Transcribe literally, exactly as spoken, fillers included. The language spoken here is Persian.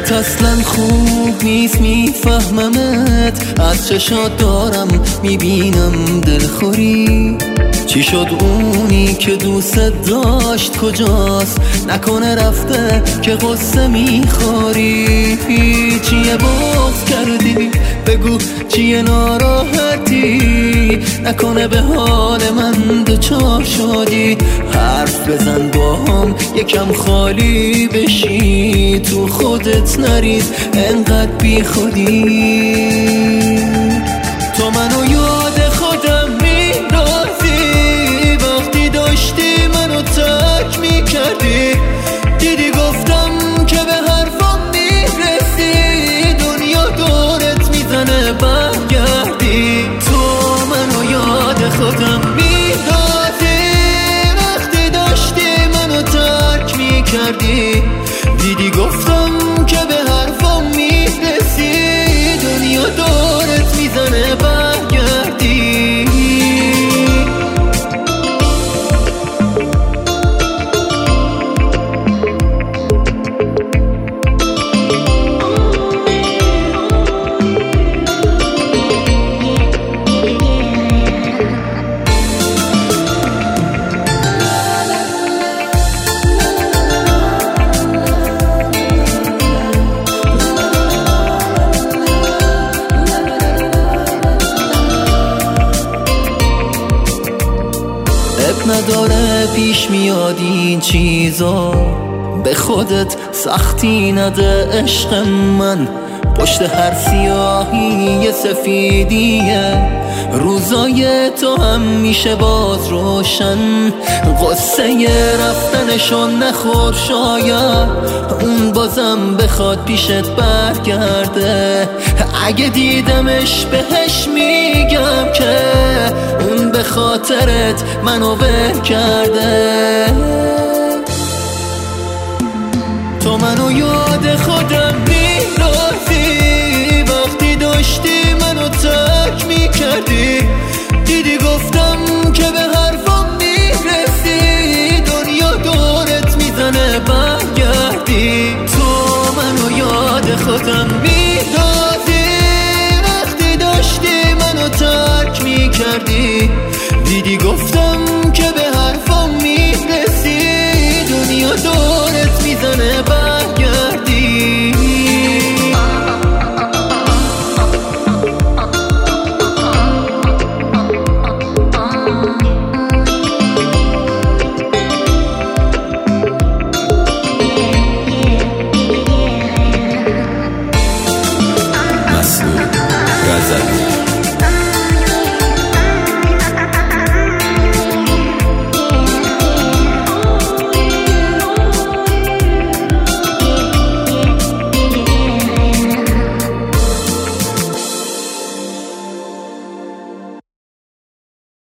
بهت اصلا خوب نیست میفهممت، از چشات دارم میبینم دلخوری. چی شد اونی که دوست داشت کجاست؟ نکنه رفته که قصه میخوری. چیه بغض کردی؟ بگو چیه ناراحتی؟ نکنه به حال من دوچار شدی؟ حرف بزن با هم یکم خالی بشی، تو خودت نریز انقدر بی خودی. تو منو یاد خودم میندازی، وقتی داشتی منو ترک میکردی. دیدی گفتم که به حرفم میرسی، دنیا دورت میزنه برگردی. تو منو یاد خودم میندازی، وقتی داشتی منو ترک میکردی. دیدی گفتم که به حرفم میرسی، دنیا دورت میزنه برگردی. نداره پیش میاد این چیزا، به خودت سختی نده عشق من. پشت هر سیاهی یه سفیدیه، روزای تو هم میشه باز روشن. قصه رفتنشون نخور، شاید اون بازم بخواد پیشت برگرده. اگه دیدمش بهش میگم که اون به خاطرت منو ول کرده. تو منو یاد خودم میندازی، وقتی داشتی منو ترک میکردی. دیدی گفتم که به حرفم میرسی، دنیا دورت میزنه برگردی. تو منو یاد خودم میندازی، وقتی داشتی منو ترک میکردی. دیدی گفتم که به حرفم میرسی، دنیا دورت میزنه برگردی. مسعود غزلی